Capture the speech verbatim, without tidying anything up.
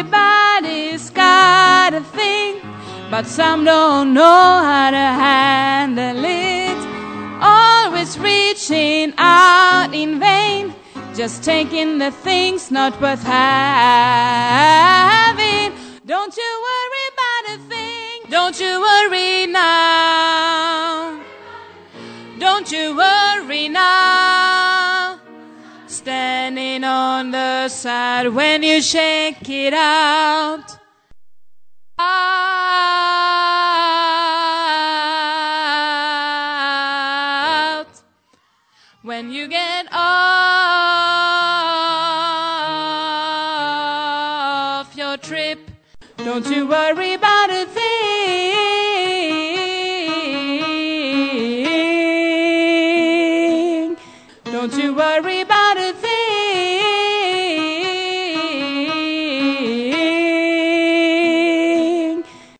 Everybody's got a thing, but some don't know how to handle it. Always reaching out in vain, just taking the things not worth having. Don't you worry about a thing, don't you worry now. Don't you worry now. Standing on the side when you shake it out. Out. When you get off your trip, don't you worry about a thing.